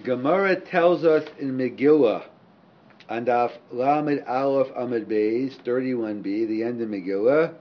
Gemara tells us in Megillah, and Daf Lamed Aleph Amud Beis 31b, the end of Megillah,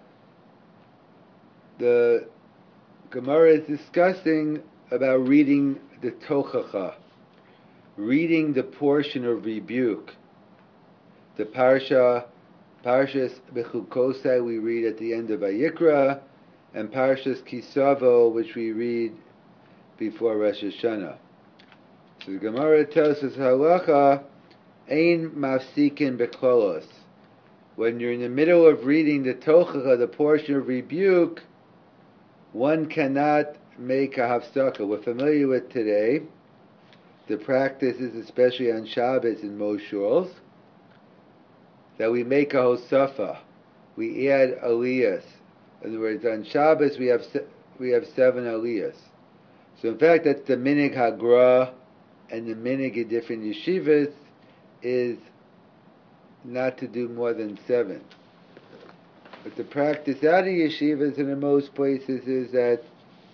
the Gemara is discussing about reading the Tochacha, reading the portion of rebuke. The Parshas Bechukosai we read at the end of Vayikra, and Parshas Kisavo, which we read before Rosh Hashanah. So the Gemara tells us halacha ein mafsikin beklolos. When you're in the middle of reading the Tochacha, the portion of rebuke, one cannot make a hafsaka. We're familiar with today the practices, especially on Shabbos in most shuls, that we make a hosafa. We add aliyas. In other words, on Shabbos we have 7 aliyas. So in fact, that's the minig hagra, and the minig in different yeshivas is not to do more than 7. But the practice out of yeshivas and in most places is that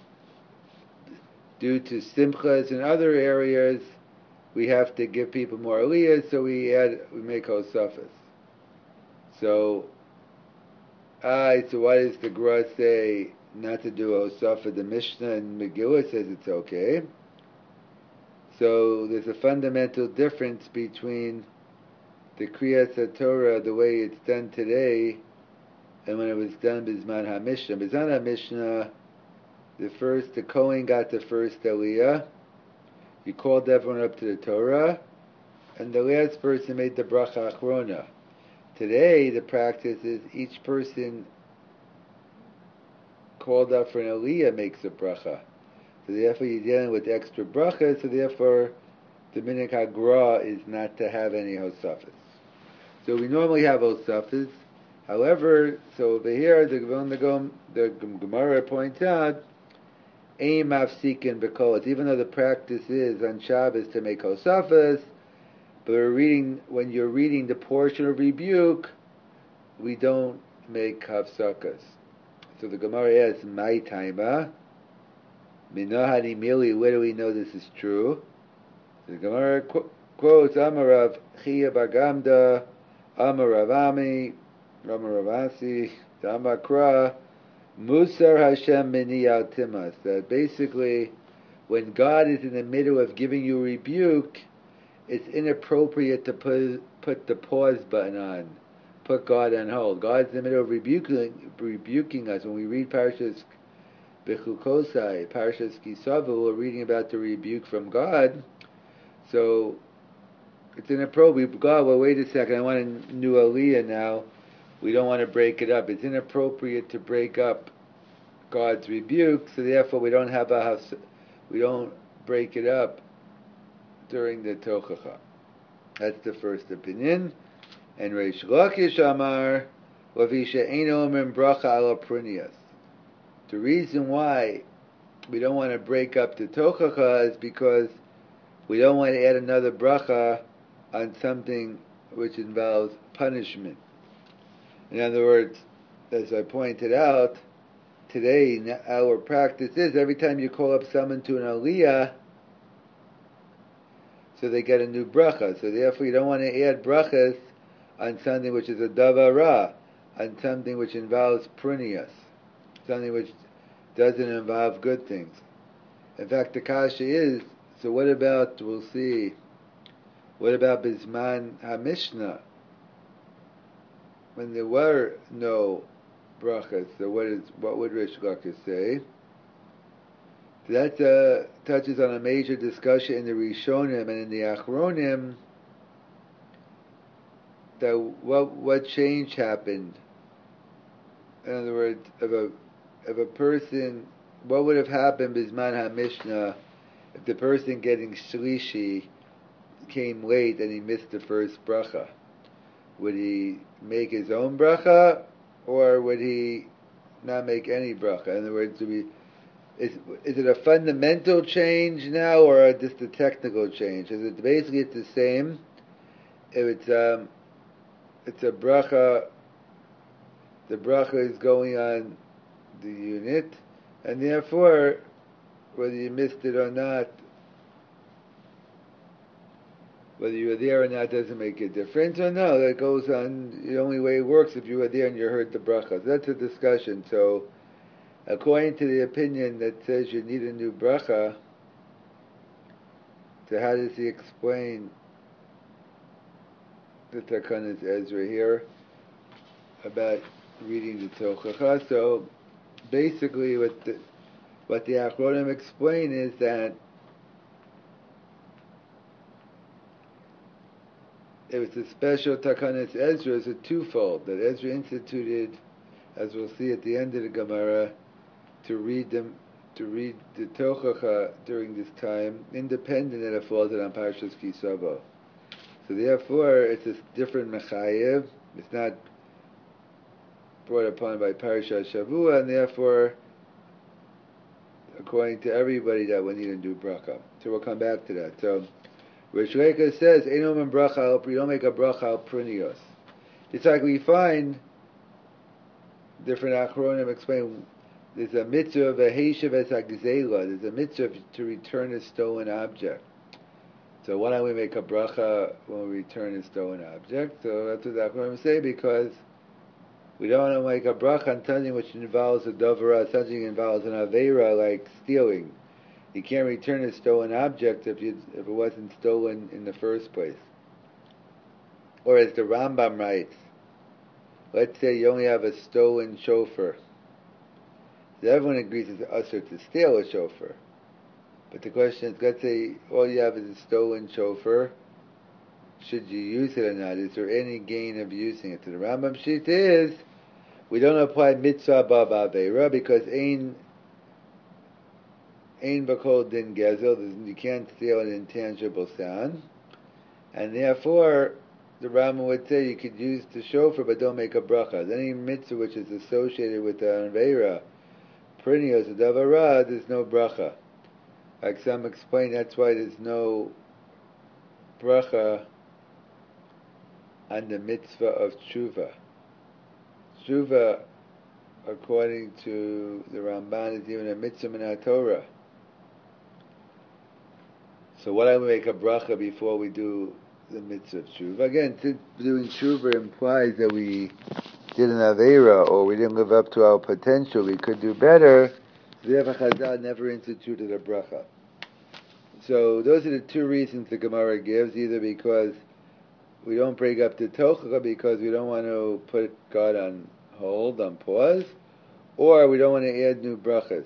due to simchas and other areas, we have to give people more aliyahs, so we make hosafas. So why does the Gra say not to do hosafa? The Mishnah and Megillah says it's okay. So there's a fundamental difference between the Kriyas HaTorah, the way it's done today, and when it was done Bizman HaMishnah. Bizman HaMishnah, the Kohen got the first Aliyah. He called everyone up to the Torah, and the last person made the Bracha Achrona. Today, the practice is each person called up for an Aliyah makes a Bracha. So therefore, you're dealing with extra Brachas, so therefore, the Minig HaGra is not to have any Hosafas. So we normally have Hosafas. However, so over here, the Gemara points out, Ein mafsikin b'kolos. Even though the practice is on Shabbos to make Hosafas, but when you're reading the portion of rebuke, we don't make hafsakas. So the Gemara asks, "My taima, minahani mili." Where do we know this is true? The Gemara quotes Amarav Chia Bagamda, Amarav Ami, Amarav Asi, Damakra, Musar Hashem Mini Al Timas. That basically, when God is in the middle of giving you rebuke, it's inappropriate to put the pause button on, put God on hold. God's in the middle of rebuking us. When we read Parshas Bechukosai, Parshas Kisavo, we're reading about the rebuke from God. So it's inappropriate. God, well, wait a second, I want a new aliyah now. We don't want to break it up. It's inappropriate to break up God's rebuke, so therefore we don't break it up during the Tochacha. That's the first opinion. And Reish Lakish Amar, Wavisha Eino Omer Bracha Ala Prunias. The reason why we don't want to break up the Tochacha is because we don't want to add another bracha on something which involves punishment. In other words, as I pointed out, today our practice is every time you call up someone to an aliyah, so they get a new bracha. So therefore you don't want to add brachas on something which is a davara, on something which involves prunias, something which doesn't involve good things. In fact, the kasha is, so what about, we'll see, what about Bizman HaMishnah? When there were no brachas, so what would Rish Lakish say? That touches on a major discussion in the Rishonim and in the Achronim, that what change happened. In other words, if a person, what would have happened Bizman HaMishnah if the person getting shlishi came late and he missed the first bracha? Would he make his own bracha, or would he not make any bracha? In other words, is it a fundamental change now, or just a technical change? Is it basically it's the same? If it's a bracha, the bracha is going on the unit, and therefore, whether you missed it or not, Whether you were there or not doesn't make a difference, or no, that goes on, the only way it works if you were there and you heard the bracha. That's a discussion. So, according to the opinion that says you need a new bracha, so how does he explain the Takanas Ezra here about reading the Tochacha? So, basically what the Achronim explain is that it was a special Takanas Ezra, is a twofold, that Ezra instituted, as we'll see at the end of the Gemara, to read the Tochacha during this time, independent that it falls on Parshas Kisavo. So therefore, it's a different Mechayev. It's not brought upon by Parashat Shavua, and therefore, according to everybody, that we need to do bracha. So we'll come back to that. So Rish Leika says, "Einom bracha, we don't make a bracha al prinios." It's like we find different Achronim explain. There's a mitzvah of a heishav es hagzela. There's a mitzvah to return a stolen object. So why don't we make a bracha when we return a stolen object? So that's what the Achronim say, because we don't want to make a bracha on something which involves a dovera, something involves an aveira like stealing. You can't return a stolen object if it wasn't stolen in the first place. Or as the Rambam writes, let's say you only have a stolen shofar. So everyone agrees it's usher to steal a shofar. But the question is, let's say all you have is a stolen shofar. Should you use it or not? Is there any gain of using it? So the Rambam sheet is, we don't apply mitzvah above aveira because ein b'kol din gezel, you can't steal an intangible sound, and therefore the Rambam would say you could use the shofar but don't make a bracha. Any mitzvah which is associated with the aveira, prinios, davara, there's no bracha. Like some explain, that's why there's no bracha on the mitzvah of tshuva. Tshuva, according to the Ramban, is even a mitzvah min Torah. So why don't we make a bracha before we do the mitzvah of tshuva? Again, doing tshuva implies that we did an aveira or we didn't live up to our potential. We could do better. Therefore, Chazal never instituted a bracha. So those are the two reasons the Gemara gives: either because we don't break up the Tochacha because we don't want to put God on hold, on pause, or we don't want to add new brachas.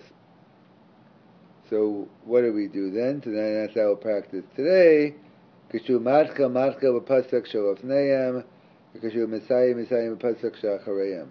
So what do we do then? So then that's our practice today. Kashu matcha v'pasach shalofneim, kashu mesayim v'pasach shachareim.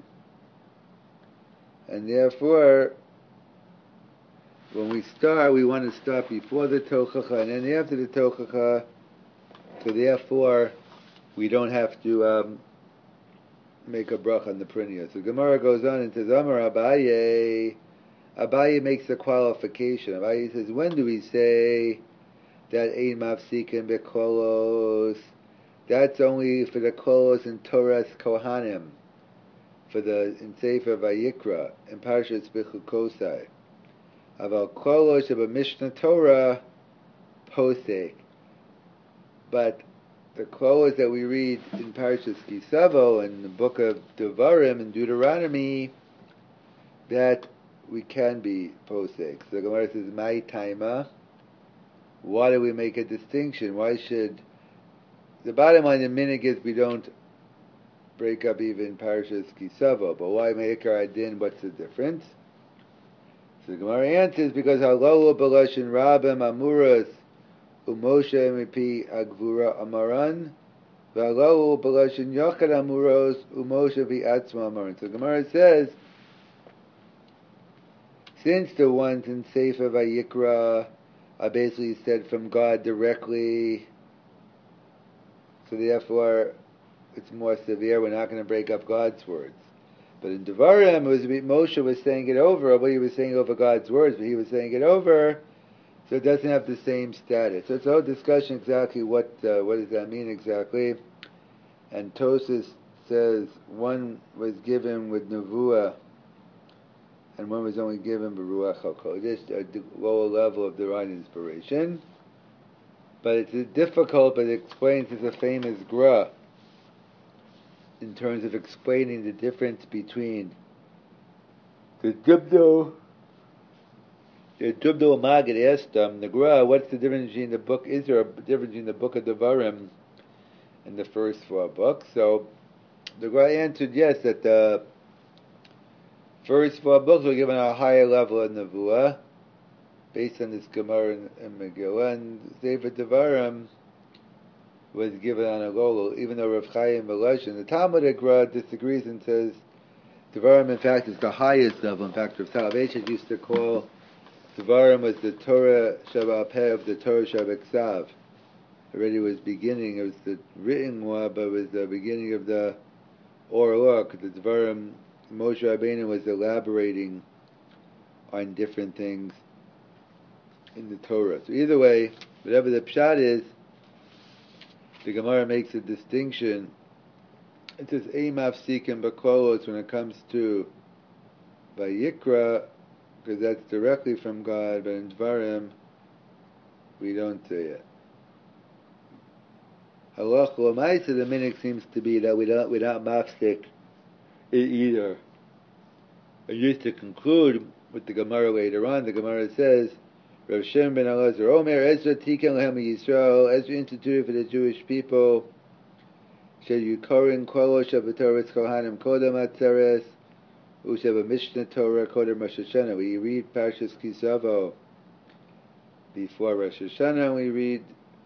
And therefore, when we start, we want to start before the Tochacha and then after the Tochacha. So therefore, we don't have to make a bracha on the prinios. So Gemara goes on and says, Amar Abaye. Abaye makes a qualification. Abaye says, when do we say that ein mafsikin bekolos? That's only for the kolos in Torah's Kohanim, in Sefer Vayikra, in Parshas Bechukosai. Aval kolos of a Mishnah Torah posek. But the kolos that we read in Parshas Kisavo and the book of Devarim and Deuteronomy, that we can be posek. So the Gemara says, "My taima." Why do we make a distinction? Why should the bottom line? The minhag is we don't break up even Parshas Kisavo, but why make our adin? What's the difference? So the Gemara answers because halalu b'lashon rabim amuras u'Moshe mipi agvura amaran v'halalu b'lashon yachad amuros u'Moshe v'atzma amaran. So the Gemara says, since the ones in Sefer Vayikra are basically said from God directly, so therefore it's more severe. We're not going to break up God's words. But in Devarim, Moshe was saying it over, but he was saying over God's words, but he was saying it over, so it doesn't have the same status. So it's a whole discussion exactly what does that mean exactly. And Tosas says one was given with Nevuah, and one was only given Beruach HaKodesh, a lower level of divine inspiration. but it's difficult, but it explains as a famous gra in terms of explaining the difference between the Dubno Magid asked the Gra, what's the difference between the book? Is there a difference between the book of Devarim and the first four books? So the Gra answered yes, that the first four books were given a higher level of Nevuah, based on this Gemara and Megillah, and Sefer Devarim was given on a low level, even though Rav Chaim Volozhin, the Talmudic Gra, disagrees and says Devarim, in fact, is the highest level. In fact, Rav Soloveitchik used to call Devarim was the Torah Shabbat Peh of the Torah Shabbat Ksav. Already was beginning, it was the written law, but it was the beginning of the oral law, because the Devarim, Moshe Rabbeinu was elaborating on different things in the Torah. So either way, whatever the pshat is, the Gemara makes a distinction. It says Ein mafsikin b'kolos when it comes to Vayikra, because that's directly from God, but in Dvarim we don't say it. Halach l'maisa, the minhag seems to be that we don't mafsik it either. And just to conclude with the Gemara later on, the Gemara says, Rav Shem ben Elazar Omer, Ezra tiken lehem Yisrael, Ezra instituted for the Jewish people, Shel Yukorin Kolo Shabbat Kohanim Kodem Atzeres, Usheva Mishnah Torah Kodem Rosh Hashanah. We read Parshas Kisavo before Rosh Hashanah, and we read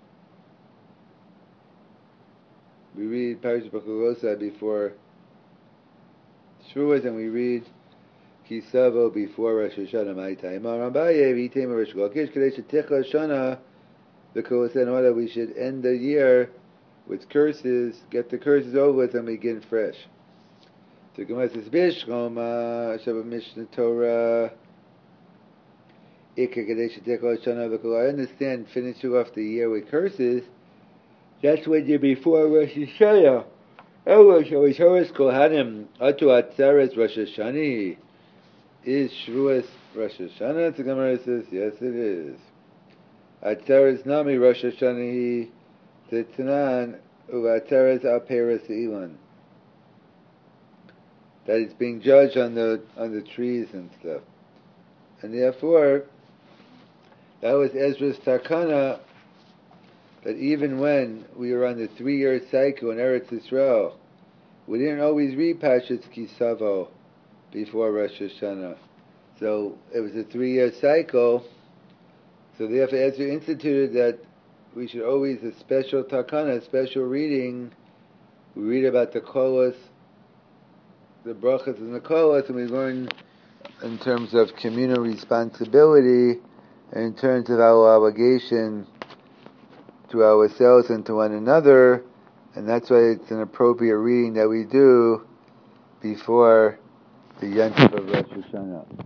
Parshas Bakarosa before Shavuos, and we read Kisavo before Rosh Hashanah. My time. Rambaye v'itema Rosh Lakish Kadesh Ticha Shana. The Kohen in order we should end the year with curses, get the curses over with, and begin fresh. So Gemara says Bishchom Shabbat Mishnah Torah. Ikka Kadesh Ticha Shana. I understand finishing off the year with curses. That's when you're before Rosh Hashanah. Rosh Kohanim Atu Atzeres Rosh Hashanah. Is Shavuos Rosh Hashanah? The Gemara says, yes it is. Atzeres Nami Rosh Hashanah Tetanan U'Atzeres Aperes Ilan. That it's being judged on the trees and stuff. And therefore, that was Ezra's Takana, that even when we were on the 3-year cycle in Eretz Yisrael, we didn't always read Parshas Kisavo before Rosh Hashanah. So it was a 3-year cycle. So therefore Ezra instituted that we should always, a special takana, a special reading, we read about the kolos, the brachas and the kolos, and we learn in terms of communal responsibility, and in terms of our obligation to ourselves and to one another, and that's why it's an appropriate reading that we do before the Yom Tov of Rosh Hashanah.